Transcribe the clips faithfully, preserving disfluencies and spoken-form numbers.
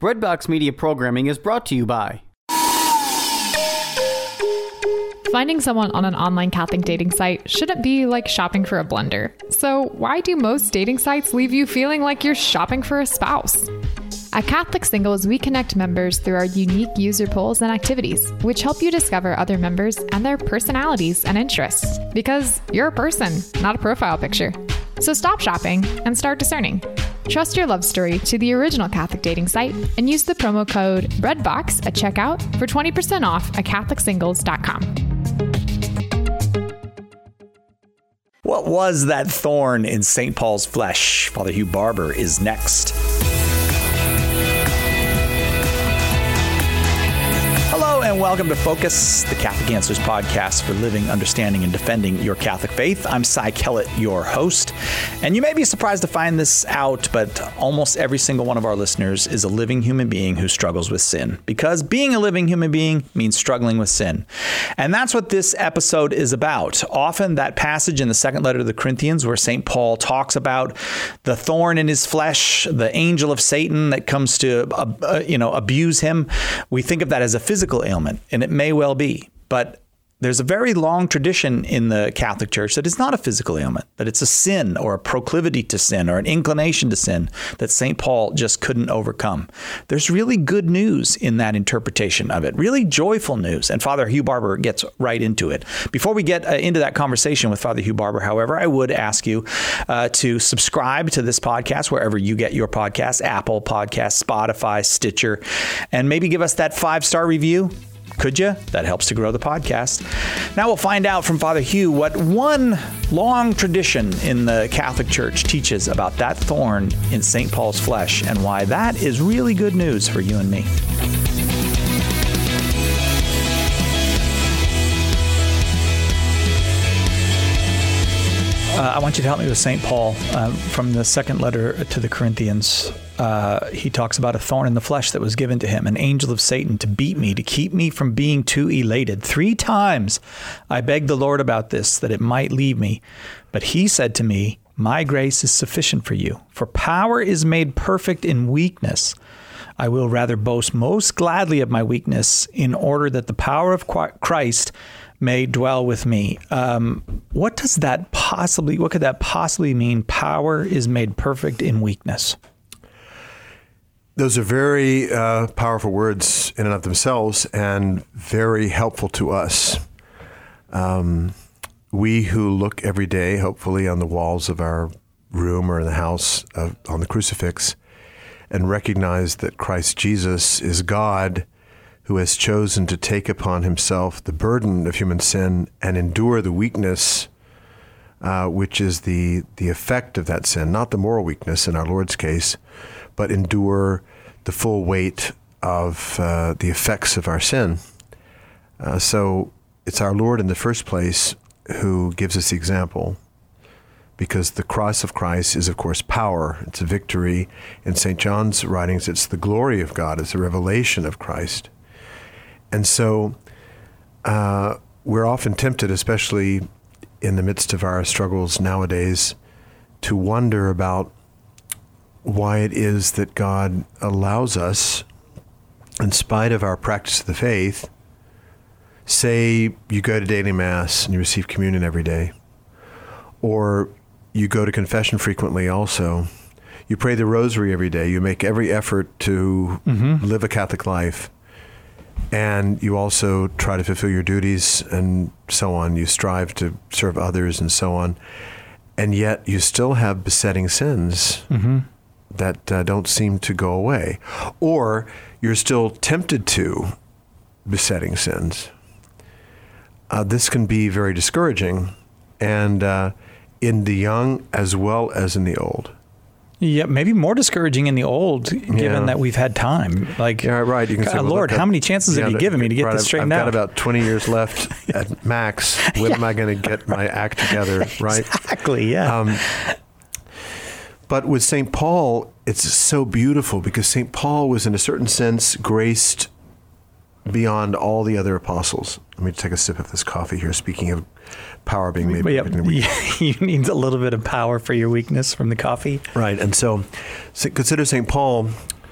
Breadbox Media Programming is brought to you by... Finding someone on an online Catholic dating site shouldn't be like shopping for a blender. So why do most dating sites leave you feeling like you're shopping for a spouse? At Catholic Singles, we connect members through our unique user polls and activities, which help you discover other members and their personalities and interests. Because you're a person, not a profile picture. So stop shopping and start discerning. Trust your love story to the original Catholic dating site and use the promo code BREADBOX at checkout for twenty percent off at Catholic Singles dot com. What was that thorn in Saint Paul's flesh? Father Hugh Barber is next. Hello and welcome to Focus, the Catholic Answers podcast for living, understanding, and defending your Catholic faith. I'm Cy Kellett, your host. And you may be surprised to find this out, but almost every single one of our listeners is a living human being who struggles with sin. Because being a living human being means struggling with sin. And that's what this episode is about. Often that passage in the second letter to the Corinthians where Saint Paul talks about the thorn in his flesh, the angel of Satan that comes to uh, uh, you know, abuse him, we think of that as a physical ailment, and it may well be. But there's a very long tradition in the Catholic Church that it's not a physical ailment, that it's a sin or a proclivity to sin or an inclination to sin that Saint Paul just couldn't overcome. There's really good news in that interpretation of it, really joyful news. And Father Hugh Barber gets right into it. Before we get uh, into that conversation with Father Hugh Barber, however, I would ask you uh, to subscribe to this podcast wherever you get your podcasts, Apple Podcasts, Spotify, Stitcher, and maybe give us that five-star review. Could you? That helps to grow the podcast. Now we'll find out from Father Hugh what one long tradition in the Catholic Church teaches about that thorn in Saint Paul's flesh and why that is really good news for you and me. Uh, I want you to help me with Saint Paul um, from the second letter to the Corinthians. Uh, he talks about a thorn in the flesh that was given to him, an angel of Satan to beat me, to keep me from being too elated. Three times I begged the Lord about this, that it might leave me. But he said to me, my grace is sufficient for you, for power is made perfect in weakness. I will rather boast most gladly of my weakness in order that the power of Christ may dwell with me. Um, what does that possibly, what could that possibly mean? Power is made perfect in weakness. Those are very uh, powerful words in and of themselves and very helpful to us. Um, we who look every day, hopefully, on the walls of our room or in the house uh, on the crucifix and recognize that Christ Jesus is God who has chosen to take upon himself the burden of human sin and endure the weakness, uh, which is the, the effect of that sin, not the moral weakness in our Lord's case, but endure the full weight of uh, the effects of our sin. Uh, so it's our Lord in the first place who gives us the example, because the cross of Christ is, of course, power. It's a victory. In Saint John's writings, it's the glory of God. It's a revelation of Christ. And so uh, we're often tempted, especially in the midst of our struggles nowadays, to wonder about why it is that God allows us, in spite of our practice of the faith, say you go to daily mass and you receive communion every day, or you go to confession frequently also, you pray the rosary every day, you make every effort to mm-hmm. live a Catholic life, and you also try to fulfill your duties and so on. You strive to serve others and so on. And yet you still have besetting sins mm-hmm. that uh, don't seem to go away. Or you're still tempted to besetting sins. Uh, this can be very discouraging, and uh, in the young as well as in the old. Yeah, maybe more discouraging in the old, given yeah. that we've had time. Like, yeah, right. You can God, say, well, Lord, look, how many chances yeah, have you given me to get right, this straightened I've out? I've got about twenty years left at max. When yeah. am I going to get my act together, right? Exactly, yeah. Um, but with Saint Paul, it's so beautiful because Saint Paul was, in a certain sense, graced beyond all the other apostles. Let me take a sip of this coffee here, speaking of power being made. Yep. You need a little bit of power for your weakness from the coffee. Right. And so, so consider Saint Paul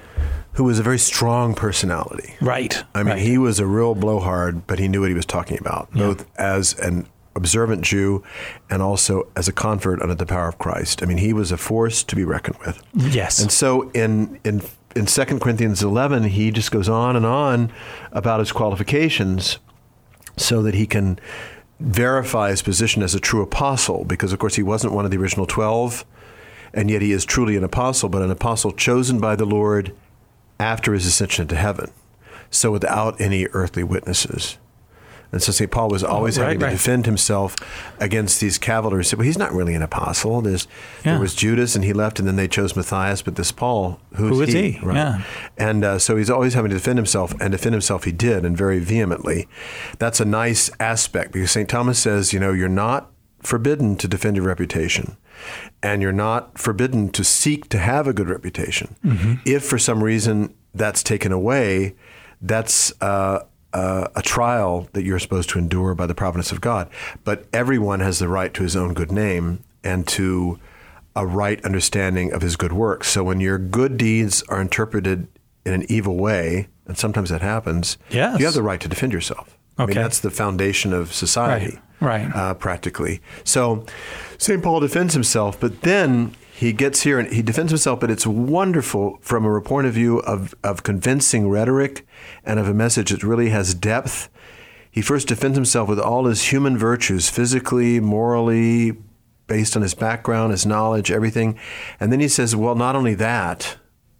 who was a very strong personality. Right. I mean, right. he was a real blowhard, but he knew what he was talking about, Yeah. both as an observant Jew and also as a convert under the power of Christ. I mean, he was a force to be reckoned with. Yes. And so in in in Second Corinthians eleven, he just goes on and on about his qualifications so that he can verify his position as a true apostle, because, of course, he wasn't one of the original twelve, and yet he is truly an apostle, but an apostle chosen by the Lord after his ascension to heaven, so without any earthly witnesses. And so Saint Paul was always Oh, right, having to right. defend himself against these cavillers. He said, well, he's not really an apostle. There's, Yeah. There was Judas, and he left, and then they chose Matthias, but this Paul, who's Who is he? he? Yeah. And uh, so he's always having to defend himself, and defend himself he did, and very vehemently. That's a nice aspect, because Saint Thomas says, you know, you're not forbidden to defend your reputation, and you're not forbidden to seek to have a good reputation. Mm-hmm. If for some reason that's taken away, that's uh, uh, a trial that you're supposed to endure by the providence of God. But everyone has the right to his own good name and to a right understanding of his good works. So when your good deeds are interpreted in an evil way, and sometimes that happens, Yes. you have the right to defend yourself. I mean, Okay. that's the foundation of society, Right, right. Uh, practically. So Saint Paul defends himself, but then he gets here and he defends himself, but it's wonderful from a point of view of, of convincing rhetoric and of a message that really has depth. He first defends himself with all his human virtues, physically, morally, based on his background, his knowledge, everything. And then he says, well, not only that,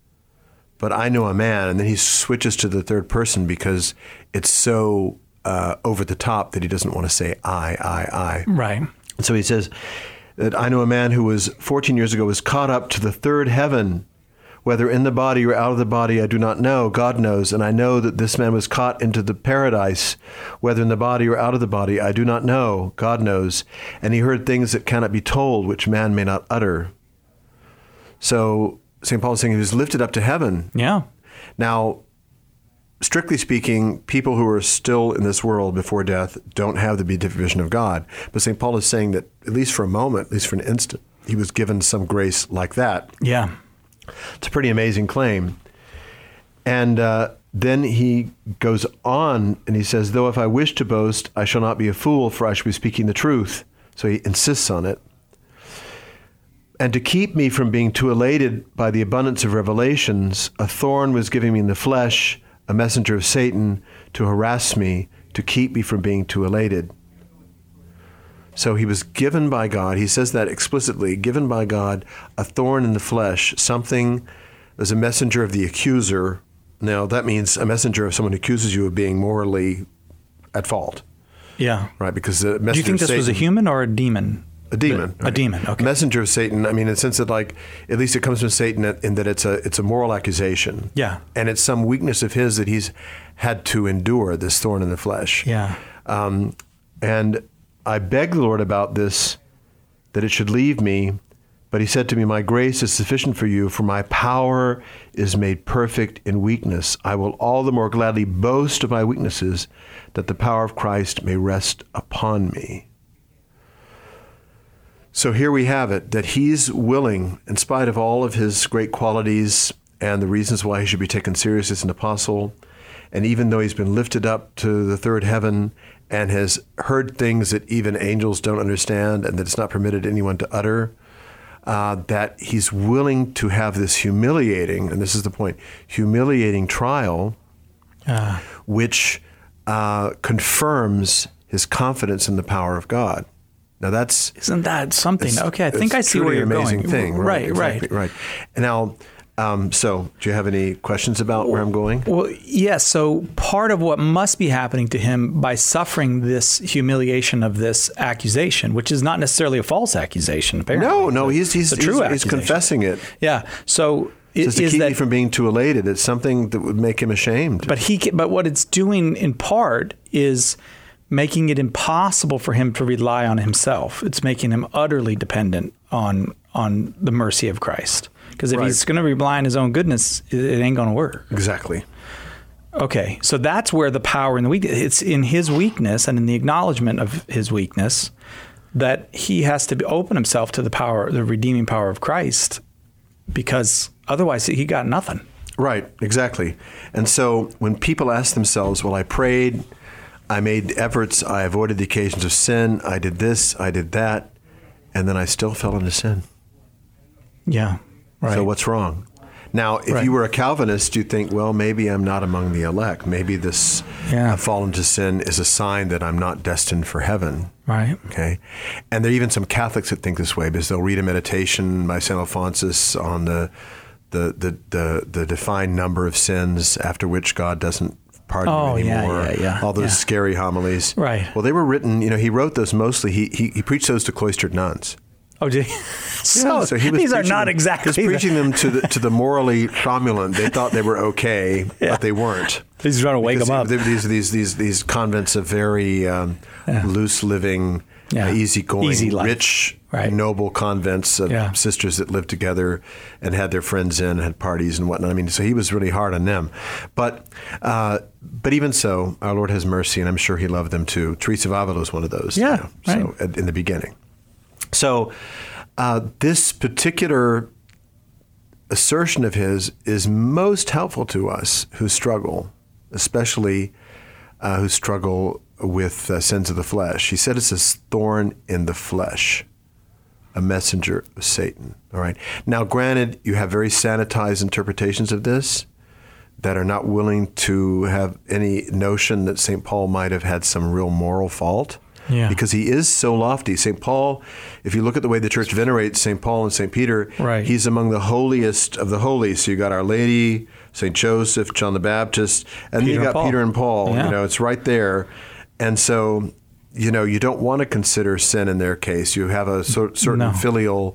but I know a man. And then he switches to the third person because it's so uh, over the top that he doesn't want to say I, I, I. Right. And so he says that I know a man who was fourteen years ago was caught up to the third heaven, whether in the body or out of the body, I do not know. God knows. And I know that this man was caught into the paradise, whether in the body or out of the body, I do not know. God knows. And he heard things that cannot be told, which man may not utter. So Saint Paul is saying he was lifted up to heaven. Yeah. Now, strictly speaking, people who are still in this world before death don't have the vision of God. But Saint Paul is saying that at least for a moment, at least for an instant, he was given some grace like that. Yeah. It's a pretty amazing claim. And uh, then he goes on and he says, though if I wish to boast, I shall not be a fool, for I shall be speaking the truth. So he insists on it. And to keep me from being too elated by the abundance of revelations, a thorn was giving me in the flesh, a messenger of Satan, to harass me, to keep me from being too elated. So he was given by God, he says that explicitly, given by God, a thorn in the flesh, something as a messenger of the accuser. Now, that means a messenger of someone who accuses you of being morally at fault, Yeah. right? Because the messenger Do you think of this was a Satan- human or a demon? A demon. A demon, okay. Messenger of Satan. I mean, in the sense that, like, at least it comes from Satan in that it's a it's a moral accusation. Yeah. And it's some weakness of his that he's had to endure, this thorn in the flesh. Yeah. Um, and I begged the Lord about this, that it should leave me. But he said to me, my grace is sufficient for you, for my power is made perfect in weakness. I will all the more gladly boast of my weaknesses, that the power of Christ may rest upon me. So here we have it, that he's willing, in spite of all of his great qualities and the reasons why he should be taken seriously as an apostle, and even though he's been lifted up to the third heaven and has heard things that even angels don't understand and that it's not permitted anyone to utter, uh, that he's willing to have this humiliating, and this is the point, humiliating trial, Uh, which uh, confirms his confidence in the power of God. Now that's isn't that something? it's- Okay, I think it's I see where truly you're an amazing going. thing, right? Right, Exactly, right. right. And now, um, so do you have any questions about where I'm going? Well, yes. So part of what must be happening to him by suffering this humiliation of this accusation, which is not necessarily a false accusation, apparently. No, no, he's he's, It's a true he's, he's accusation. confessing it. Yeah. So it, Just to is keep that me from being too elated. It's something that would make him ashamed. But he, ca- but what it's doing in part is making it impossible for him to rely on himself. It's making him utterly dependent on on the mercy of Christ. Because if Right. he's going to rely on his own goodness, it, it ain't going to work. Exactly. Okay, so that's where the power and the weakness. It's in his weakness and in the acknowledgement of his weakness that he has to be, open himself to the power, the redeeming power of Christ, because otherwise he got nothing. Right, exactly. And so when people ask themselves, well, I prayed, I made efforts, I avoided the occasions of sin, I did this, I did that, and then I still fell into sin. Yeah, right. So what's wrong? Now, if Right. you were a Calvinist, you'd think, well, maybe I'm not among the elect. Maybe this Yeah. uh, fall into sin is a sign that I'm not destined for heaven. Right. Okay. And there are even some Catholics that think this way because they'll read a meditation by Saint Alphonsus on the the the the, the defined number of sins after which God doesn't pardon Oh, you yeah, anymore. yeah, yeah, All those yeah. scary homilies. Right. Well, they were written, you know, he wrote those mostly, he he, he preached those to cloistered nuns. Oh, did he? so, Yeah, so he was these are preaching not them- exactly. He was preaching them to the to the morally somnolent. They thought they were okay, Yeah. but they weren't. He's trying to wake Because them up. they- These these these these convents of very um, Yeah. loose living, Yeah. uh, easygoing, Easy life. rich, Right. noble convents of Yeah. sisters that lived together and had their friends in, and had parties and whatnot. I mean, so he was really hard on them. But uh, but even so, our Lord has mercy, and I'm sure He loved them too. Teresa of Avila was one of those. Yeah, So right. at, in the beginning, so. Uh, this particular assertion of his is most helpful to us who struggle, especially uh, who struggle with uh, sins of the flesh. He said it's a thorn in the flesh, a messenger of Satan. All right. Now, granted, you have very sanitized interpretations of this that are not willing to have any notion that Saint Paul might have had some real moral fault. Yeah. Because he is so lofty. Saint Paul, if you look at the way the church venerates Saint Paul and Saint Peter, Right. he's among the holiest of the holy. So you got Our Lady, Saint Joseph, John the Baptist, and then Peter you and got Paul. Peter and Paul. Yeah. You know, it's right there. And so, you know, you don't want to consider sin in their case. You have a cer- certain No. filial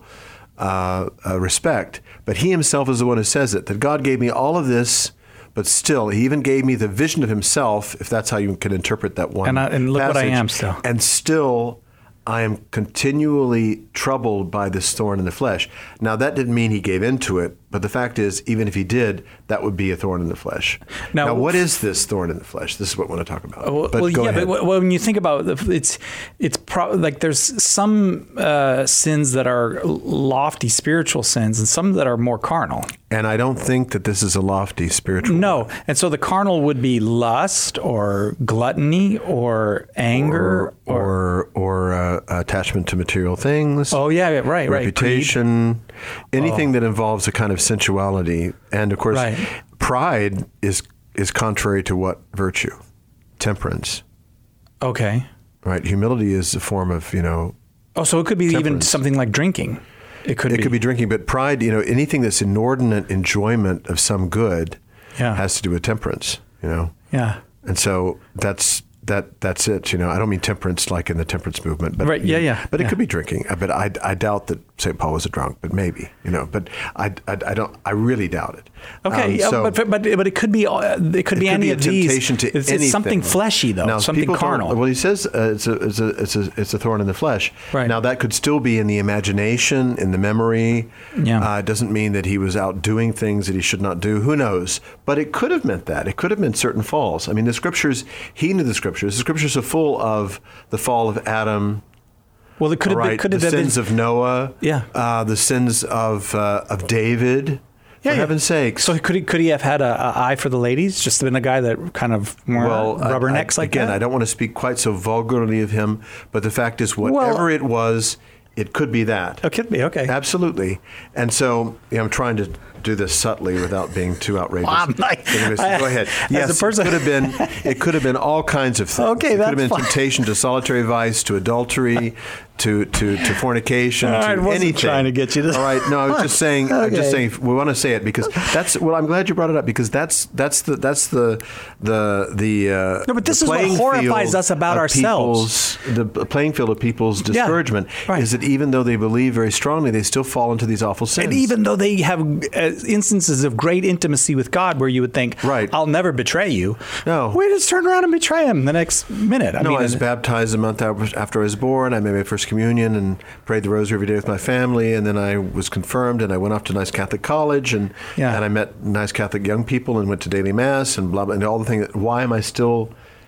uh, uh, respect. But he himself is the one who says it, that God gave me all of this, but still, he even gave me the vision of himself, if that's how you can interpret that one And I- and look what I passage. am still. And still, I am continually troubled by this thorn in the flesh. Now, that didn't mean he gave into it, but the fact is, even if he did, that would be a thorn in the flesh. Now- Now, what is this thorn in the flesh? This is what I want to talk about. Well, but well, go yeah, ahead. but w- when you think about it, it's it's pro- like there's some uh, sins that are lofty spiritual sins and some that are more carnal. And I don't think that this is a lofty spiritual. No, and so the carnal would be lust or gluttony or anger or or, or uh, attachment to material things. oh yeah, right, right, reputation, anything that involves a kind of sensuality, and of course, Right. pride is is contrary to what virtue? Temperance, Greed. Okay. right? Humility is a form of, you know, Oh, so it could be even Temperance. something like drinking. It could it be. could be drinking, but pride, you know, anything that's inordinate enjoyment of some good Yeah. has to do with temperance, you know, Yeah. and so that's. That that's it, you know. I don't mean temperance like in the temperance movement, but Right, yeah, yeah, But it yeah. could be drinking. Uh, But I, I doubt that Saint Paul was a drunk, but maybe, you know. But I, I, I don't. I really doubt it. Okay, Um, yeah, so but, but but it could be uh, it could it be could any be a of these. temptation to it's, anything. it's something fleshy though, Now, something people don't- carnal. Well, he says uh, it's a it's a it's a it's a thorn in the flesh. Right. Now that could still be in the imagination, in the memory. Yeah. Uh, it doesn't mean that he was out doing things that he should not do. Who knows? But it could have meant that. It could have meant certain falls. I mean, the scriptures. He knew the scriptures. The scriptures are full of the fall of Adam. well, it could have Right, been, could the have been sins of Noah. Yeah. Uh, the sins of uh, of David. Yeah, for yeah. heaven's sakes. So could he could he have had a, a eye for the ladies? Just been a guy that kind of more well, I- rubbernecks I, like again, that. I don't want to speak quite so vulgarly of him, but the fact is, whatever it was, it could be that. Oh, could be okay. Absolutely. And so you know, I'm trying to do this subtly without being too outrageous. Well, I'm like- But anyways, I- go ahead. as Yes, a person- it could have been. It could have been all kinds of things. Okay, it could have that's been fine. temptation to solitary vice, to adultery, to to, to fornication, I to wasn't anything. trying to get you to- All right. No, I was just saying. I'm just Okay. saying. We want to say it because that's. Well, I'm glad you brought it up because that's that's the that's the the the. Uh, No, but this the is what playing horrifies field us about of ourselves. people's- The playing field of people's discouragement right. is that even though they believe very strongly, they still fall into these awful sins. And even though they have uh, instances of great intimacy with God, where you would think, Right. I'll never betray you. No. we just turn around and betray him the next minute. I No, mean, I was and- baptized a month after I was born. I made my first communion and prayed the rosary every day with my family. And then I was confirmed and I went off to nice Catholic college and Yeah. and I met nice Catholic young people and went to daily mass and blah, blah, and all the things. Why am I still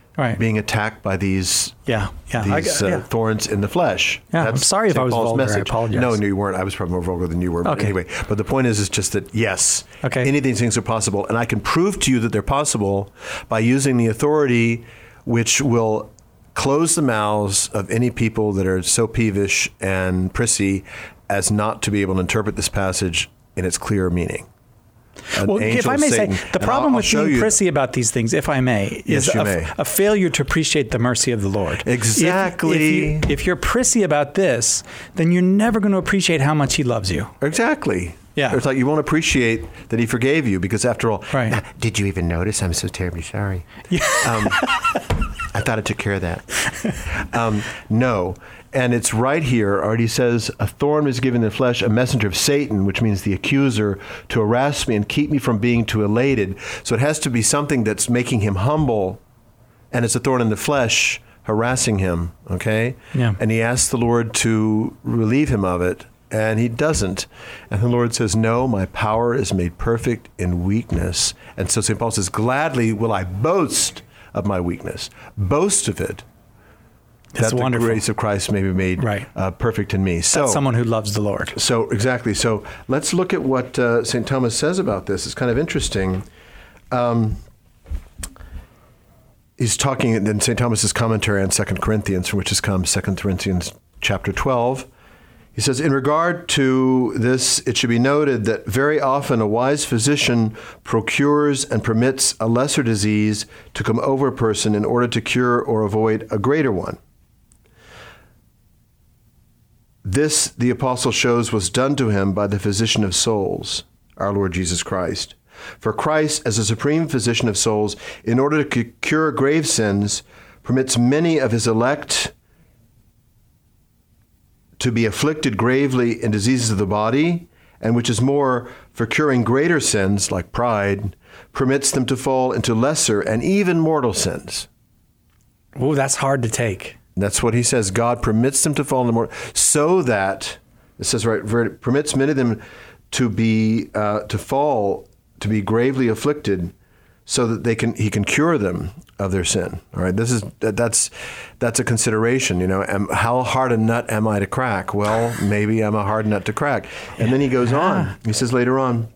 Right. being attacked by these Yeah, yeah. I these got- uh, yeah. thorns in the flesh. Yeah, I'm sorry if Saint I was Paul's vulgar. I message. apologize. No, no, you weren't. I was probably more vulgar than you were. But Okay. anyway, but the point is, is just that yes, Okay. any of these things are possible, and I can prove to you that they're possible by using the authority which will close the mouths of any people that are so peevish and prissy as not to be able to interpret this passage in its clear meaning. An Well, if angel I of may Satan. say, the And problem I'll- I'll with show being you- prissy about these things, if I may, is Yes, you a, may. a failure to appreciate the mercy of the Lord. If- Exactly. If, you, if you're prissy about this, then you're never going to appreciate how much He loves you. Exactly. Yeah. It's like you won't appreciate that he forgave you because, after all, Right. "Now, did you even notice? I'm so terribly sorry. Yeah. Um, I thought I took care of that. Um, no. And it's right here, already says, a thorn is given in the flesh, a messenger of Satan, which means the accuser, to harass me and keep me from being too elated. So it has to be something that's making him humble, and it's a thorn in the flesh harassing him, okay? Yeah. And he asks the Lord to relieve him of it, and he doesn't. And the Lord says, no, my power is made perfect in weakness. And so Saint Paul says, gladly will I boast of my weakness. Boast of it. That's that the wonderful. grace of Christ may be made Right. uh, perfect in me. So, That's someone who loves the Lord. so exactly. So let's look at what uh, Saint Thomas says about this. It's kind of interesting. Um, he's talking in Saint Thomas's commentary on Second Corinthians, from which has come Second Corinthians chapter twelve. He says, in regard to this, it should be noted that very often a wise physician procures and permits a lesser disease to come over a person in order to cure or avoid a greater one. This, the apostle shows, was done to him by the physician of souls, our Lord Jesus Christ. For Christ, as a supreme physician of souls, in order to cure grave sins, permits many of his elect to be afflicted gravely in diseases of the body, and which is more, for curing greater sins, like pride, permits them to fall into lesser and even mortal sins. Oh, that's hard to take. That's what he says. God permits them to fall into mortal, so that, it says right, very- permits many of them to be, uh, to fall, to be gravely afflicted, so that they can, he can cure them of their sin. All right, this is that's that's a consideration. You know, am, how hard a nut am I to crack? Well, maybe I'm a hard nut to crack. And then he goes on. He says later on,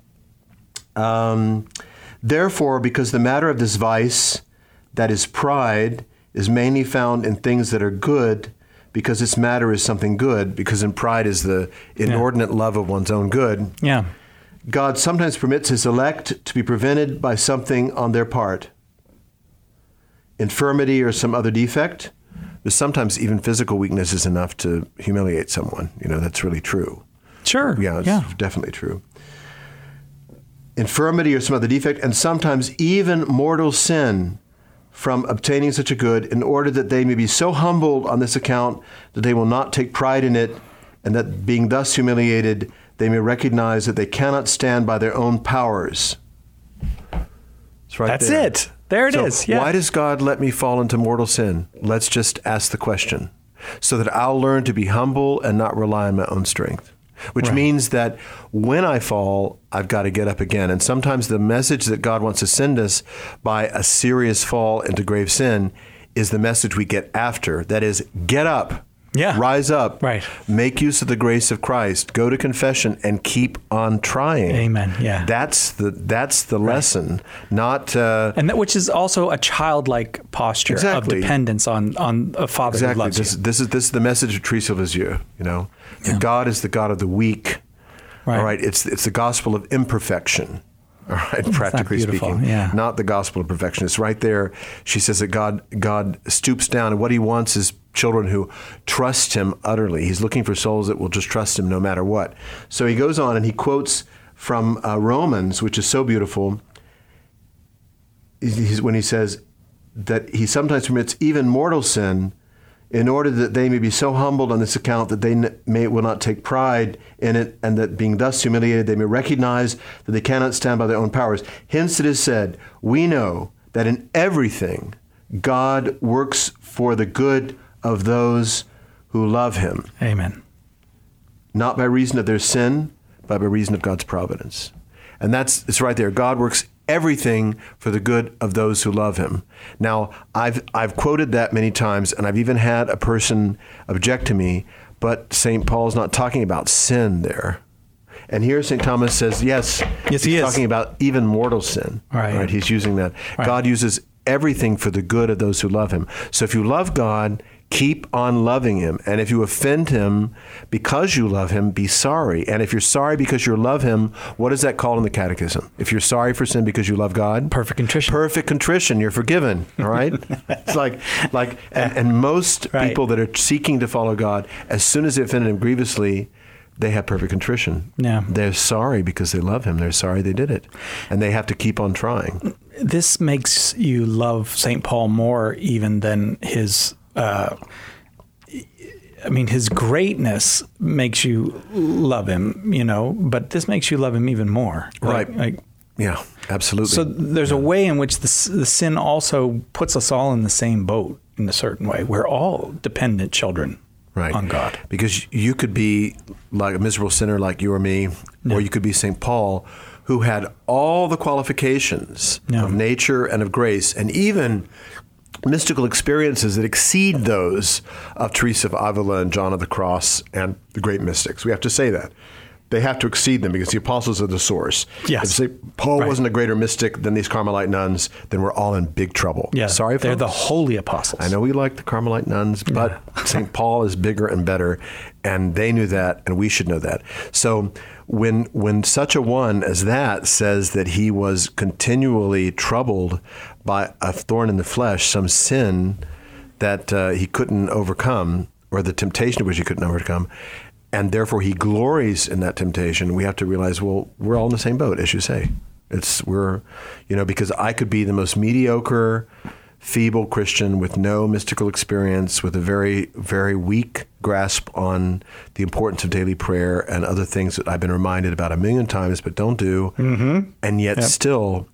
um, therefore, because the matter of this vice, that is pride, is mainly found in things that are good, because its matter is something good. Because in pride is the inordinate love of one's own good. Yeah. God sometimes permits his elect to be prevented by something on their part. Infirmity or some other defect. But sometimes even physical weakness is enough to humiliate someone. You know, that's really true. Sure. Yeah, it's yeah. definitely true. Infirmity or some other defect, and sometimes even mortal sin from obtaining such a good, in order that they may be so humbled on this account that they will not take pride in it, and that being thus humiliated, they may recognize that they cannot stand by their own powers. It's right That's there. it. There it so is. Yeah. Why does God let me fall into mortal sin? Let's just ask the question, so that I'll learn to be humble and not rely on my own strength. Which Right. means that when I fall, I've got to get up again. And sometimes the message that God wants to send us by a serious fall into grave sin is the message we get after. That is, get up. Yeah. Rise up. Right. Make use of the grace of Christ. Go to confession and keep on trying. Amen. Yeah. That's the that's the lesson, not uh, And that, which is also a childlike posture Exactly. of dependence on, on a father who exactly. loves This, you. this is this is the message of Teresa of Lisieux. You know, Yeah. God is the God of the weak. Right. All right. It's it's the gospel of imperfection. All right, practically beautiful? speaking, Yeah. not the gospel of perfection. It's right there. She says that God God stoops down, and what he wants is children who trust him utterly. He's looking for souls that will just trust him no matter what. So he goes on and he quotes from uh, Romans, which is so beautiful. He's, when he says that he sometimes permits even mortal sin in order that they may be so humbled on this account that they n- may will not take pride in it, and that being thus humiliated, they may recognize that they cannot stand by their own powers. Hence it is said, we know that in everything God works for the good of those who love him, Amen. not by reason of their sin, but by reason of God's providence. And that's it's right there. God works everything for the good of those who love him. Now, I've I've quoted that many times, and I've even had a person object to me, but Saint Paul's not talking about sin there. And here Saint Thomas says, yes, yes he's he is. talking about even mortal sin. Right. right? He's using that. Right. God uses everything for the good of those who love him. So if you love God, keep on loving him. And if you offend him because you love him, be sorry. And if you're sorry because you love him, what is that called in the Catechism? If you're sorry for sin because you love God? Perfect contrition. Perfect contrition. You're forgiven. All right? It's like, like, and, and most Right. people that are seeking to follow God, as soon as they offended him grievously, they have perfect contrition. Yeah. They're sorry because they love him. They're sorry they did it. And they have to keep on trying. This makes you love Saint Paul more even than his, uh, I mean, his greatness makes you love him, you know, but this makes you love him even more. Right. Like, like, Yeah, absolutely. so there's a way in which the, the sin also puts us all in the same boat in a certain way. We're all dependent children. Right. On God. Because you could be like a miserable sinner like you or me, Yeah. or you could be Saint Paul, who had all the qualifications Yeah. of nature and of grace, and even mystical experiences that exceed those of Teresa of Avila and John of the Cross and the great mystics. We have to say that. They have to exceed them because the apostles are the source. Yes. If Saint Paul Right. wasn't a greater mystic than these Carmelite nuns, then we're all in big trouble. Yeah. Sorry, They're folks. the holy apostles. I know we like the Carmelite nuns, but Saint Paul is bigger and better, and they knew that, and we should know that. So when when such a one as that says that he was continually troubled by a thorn in the flesh, some sin that uh, he couldn't overcome, or the temptation of which he couldn't overcome, and therefore he glories in that temptation, we have to realize, well, we're all in the same boat, as you say. It's we're, you know, because I could be the most mediocre, feeble Christian with no mystical experience, with a very, very weak grasp on the importance of daily prayer and other things that I've been reminded about a million times, but don't do. Mm-hmm. And yet Yep. still,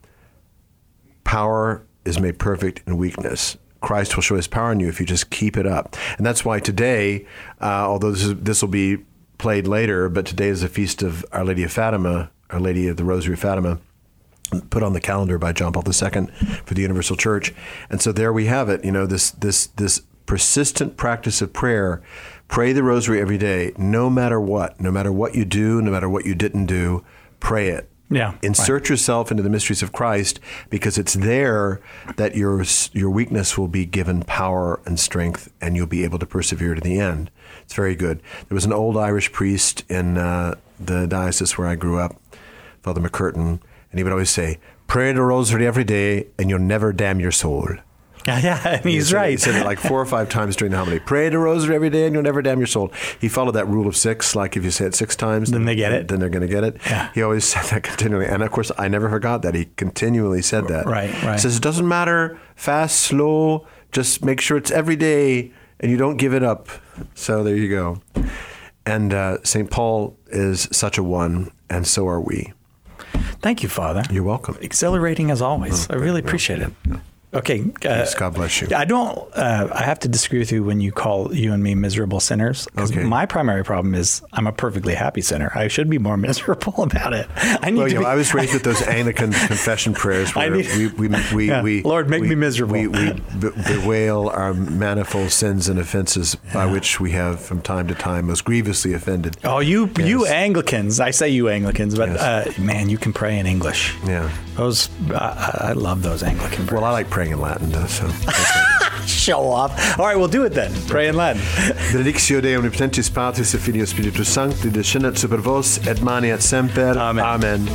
power is made perfect in weakness. Christ will show his power in you if you just keep it up. And that's why today, uh, although this, is, this will be played later, but today is the feast of Our Lady of Fatima, Our Lady of the Rosary of Fatima, put on the calendar by John Paul the Second for the Universal Church. And so there we have it, you know, this this this persistent practice of prayer. Pray the rosary every day, no matter what, no matter what you do, no matter what you didn't do, pray it. Yeah. Insert right. yourself into the mysteries of Christ, because it's there that your your weakness will be given power and strength, and you'll be able to persevere to the end. It's very good. There was an old Irish priest in uh, the diocese where I grew up, Father McCurtain, and he would always say, pray the rosary every day and you'll never damn your soul. Yeah, yeah, and He he's said- right. He said it like four or five times during the homily. Pray the rosary every day and you'll never damn your soul. He followed that rule of six, like if you say it six times, Then they get it. Then they're going to get it. Yeah. He always said that continually. And of course, I never forgot that. He continually said that. Right, right. He says, it doesn't matter, fast, slow, just make sure it's every day and you don't give it up. So there you go. And uh, Saint Paul is such a one, and so are we. Thank you, Father. You're welcome. Exhilarating as always. I really appreciate it. Okay. Uh, Yes, God bless you. I don't, uh, I have to disagree with you when you call you and me miserable sinners. 'Cause Okay. my primary problem is I'm a perfectly happy sinner. I should be more miserable about it. I need Well, to you know, be, I was raised with those Anglican confession prayers I where need- we, we, we, Yeah. we Lord, make we, me miserable. We, we be- bewail our manifold sins and offenses by which we have from time to time most grievously offended. Oh, you you Yes. Anglicans. I say you Anglicans, but Yes. uh, man, you can pray in English. Yeah. Those, I I love those Anglican prayers. Well, I like praying in Latin, though, so. Show off. All right, we'll do it then. Pray in Latin. Benedictio Dei omnipotentis Patris et Filii et Spiritus Sancti, descendat super vos et maneat semper. Amen. Amen.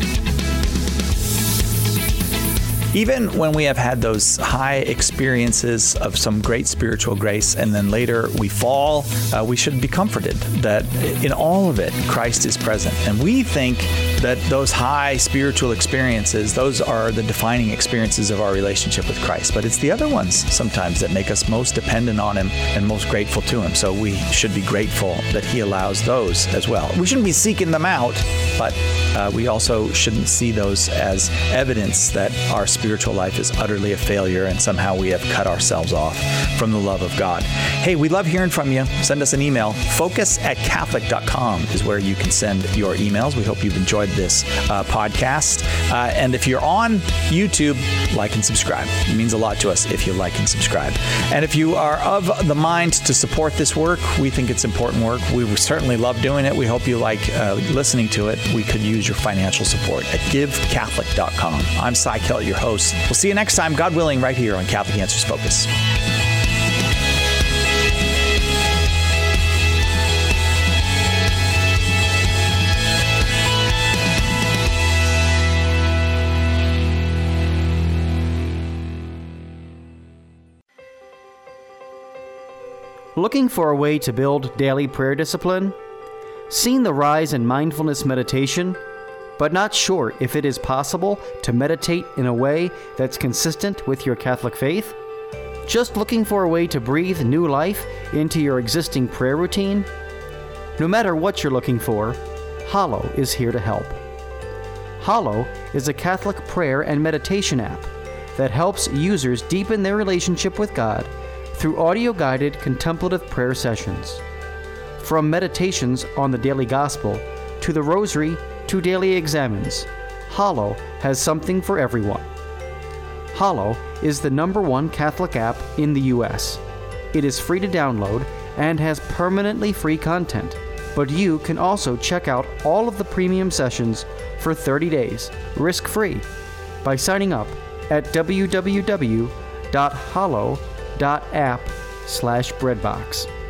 Even when we have had those high experiences of some great spiritual grace and then later we fall, uh, we should be comforted that in all of it, Christ is present. And we think that those high spiritual experiences, those are the defining experiences of our relationship with Christ. But it's the other ones sometimes that make us most dependent on Him and most grateful to Him. So we should be grateful that He allows those as well. We shouldn't be seeking them out, but uh, we also shouldn't see those as evidence that our spiritual spiritual life is utterly a failure and somehow we have cut ourselves off from the love of God. Hey, we love hearing from you. Send us an email. focus at catholic dot com is where you can send your emails. We hope you've enjoyed this uh, podcast. Uh, and if you're on YouTube, like and subscribe. It means a lot to us if you like and subscribe. And if you are of the mind to support this work, we think it's important work. We certainly love doing it. We hope you like uh, listening to it. We could use your financial support at give catholic dot com. I'm Cy Kellett, your host. We'll see you next time, God willing, right here on Catholic Answers Focus. Looking for a way to build daily prayer discipline? Seen the rise in mindfulness meditation, but not sure if it is possible to meditate in a way that's consistent with your Catholic faith? Just looking for a way to breathe new life into your existing prayer routine? No matter what you're looking for, Hallow is here to help. Hallow is a Catholic prayer and meditation app that helps users deepen their relationship with God through audio-guided contemplative prayer sessions. From meditations on the daily gospel to the rosary to daily examens, Hallow has something for everyone. Hallow is the number one Catholic app in the U S. It is free to download and has permanently free content, but you can also check out all of the premium sessions for thirty days, risk-free, by signing up at w w w dot hallow dot app slash breadbox.